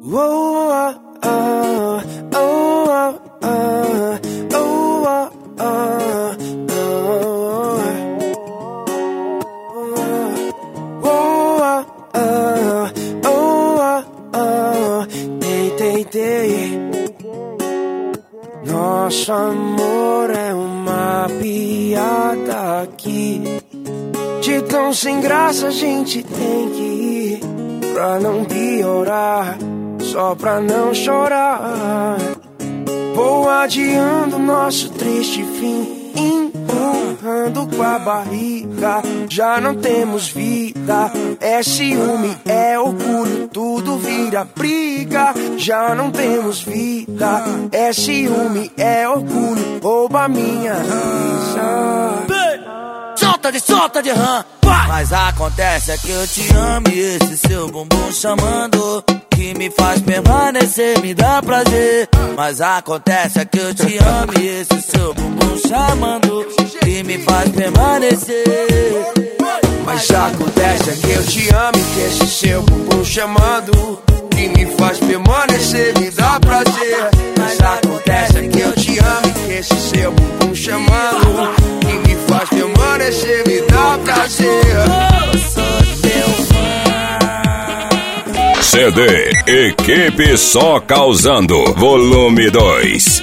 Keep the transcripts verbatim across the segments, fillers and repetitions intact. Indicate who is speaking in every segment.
Speaker 1: Oh, oh, oh, oh, oh, oh, oh, oh, oh, oh, oh, dei, dei, dei. Nosso amor é uma piada aqui. De tão sem graça a gente tem que ir, pra não piorar, só pra não chorar. Vou adiando nosso triste fim, empurrando com a barriga. Já não temos vida, é ciúme, é orgulho, tudo vira briga. Já não temos vida, é ciúme, é orgulho, rouba minha risa.
Speaker 2: Solta de, solta de rã. Mas acontece é que eu te amo e esse seu bumbum chamando, que me faz permanecer, me dá prazer. Mas acontece é que eu te amo e esse seu bumbum chamando, que me faz permanecer.
Speaker 1: Mas acontece é que eu te amo e que esse seu bumbum chamando, que me faz permanecer, me dá prazer. Mas acontece é que eu te amo e que esse seu bumbum chamando, que me faz permanecer, me dá prazer.
Speaker 2: Eu sou teu fã.
Speaker 3: C D Equipe Só Causando, volume dois.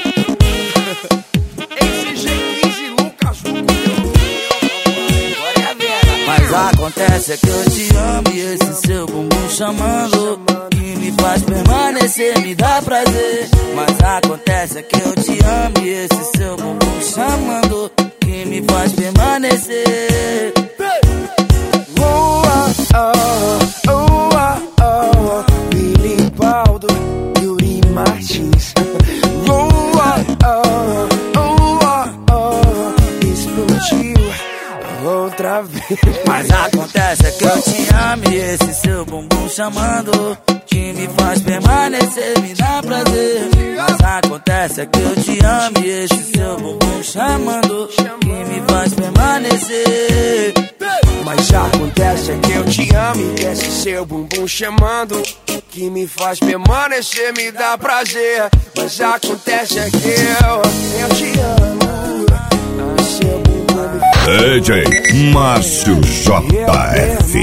Speaker 2: Mas acontece é que eu te amo e esse seu bumbum chamando, que me faz permanecer, me dá prazer. Mas acontece é que eu te amo e esse seu bumbum chamando, que me faz permanecer.
Speaker 1: Oh, oh, oh, oh, oh, Billy Baldo, Yuri Martins. Oh, oh, oh, oh, oh, explodiu outra vez.
Speaker 2: Mas acontece é que eu te amo e esse seu bumbum chamando, que me faz permanecer, me dá prazer. Mas acontece é que eu te amo e esse seu bumbum chamando, que me faz permanecer.
Speaker 1: Mas acontece é que eu te amo e que esse seu bumbum chamando, que me faz permanecer, me dá prazer. Mas acontece é que eu, eu te amo, e seu bumbum me faz
Speaker 3: D J Márcio J F.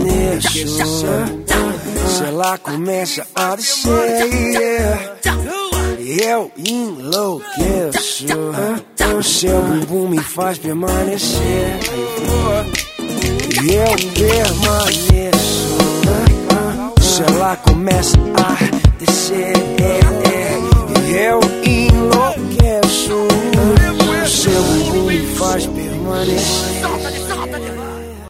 Speaker 1: Se ela começa a descer, yeah, eu enlouqueço. O seu bumbum me faz permanecer, e eu permaneço. Se ela começa a descer, e eu enlouqueço. O seu bumbum me faz permanecer.